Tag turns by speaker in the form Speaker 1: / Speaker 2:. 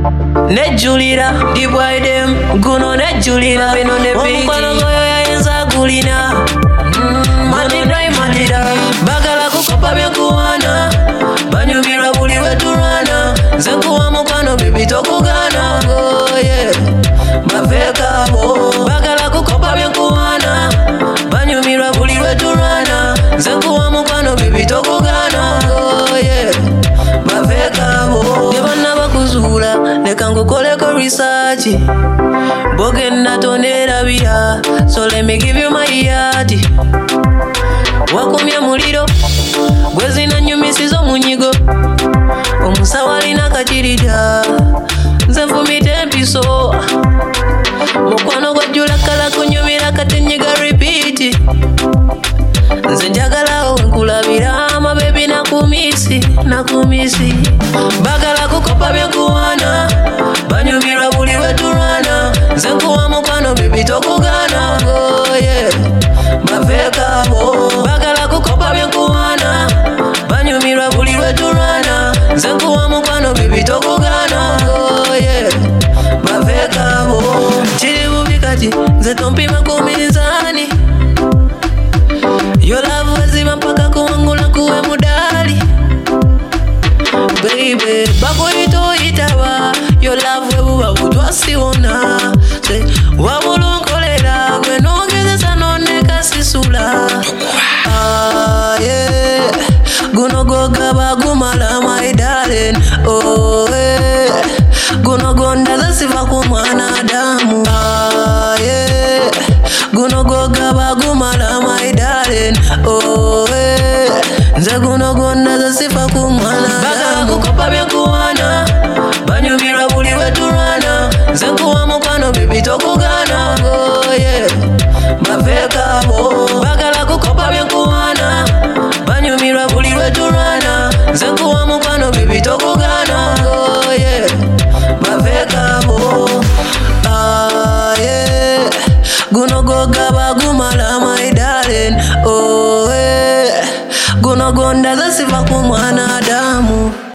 Speaker 1: Nejulira, the boy them guno nejulira. Omukwano goyo yayenza gulina. Matida, bagala kukopa byakuwana. Banyumirwa buli wetulwana. Nze nkuwa mukwano bibi tokugana. Oh yeah, mafeka bo. Bagala kukopa byakuwana. Banyumirwa buli wetulwana. Nze nkuwa mukwano bibi tokugana. Oh yeah, mafeka bo. Yabana bakuzula, leka ngukoleko research. Bogenda tonera bira, so let me give you my yard. Wakumya muliro, gwezina nyumisizo munyigo. Omusawali nakachirida, nze nfumite empiso. Mukwano gwajjula kala kunyumira katenyiga repeat. Nze njagala wenkulabira amabebi nakumisi. Bagala kukopa byakuwana, banyumirwa buli wetulwana. Nze nkuwa mukwano bibi tokugana. Oh yeah, mafeka bo. Bagala kukopa byakuwana, banyumirwa buli wetulwana. Nze nkuwa mukwano bibi tokugana. Oh yeah, mafeka bo. Chiri bubi kati, nze tompima ku minzani. Your love wezima mpaka kuwangula kuwe mudali. Baby, bakoito itaba. Your love webuwa utwasiwona. Wabulunkolera gwe nongezesa noneka sisula. Yeah, guno gogaba gumala my darling. Oh yeah, guno gonda zasiva ku mwanadamu. Yeah, guno gogaba gumala my darling. Oh yeah, nze guno gonda zasiva ku mwanadamu. Bagala kukopa byakuwana, banyumirwa buli wetulwana. Nze nkuwa mukwano bibi tokugana. Oh yeah, mafeka bo. Bagala kukopa byakuwana, banyumirwa buli wetulwana. Nze nkuwa mukwano bibi tokugana. Oh yeah, mafeka bo. Yeah, guno gogaba gumala my darling. Oh yeah, guno gonda zasiva ku mwanadamu.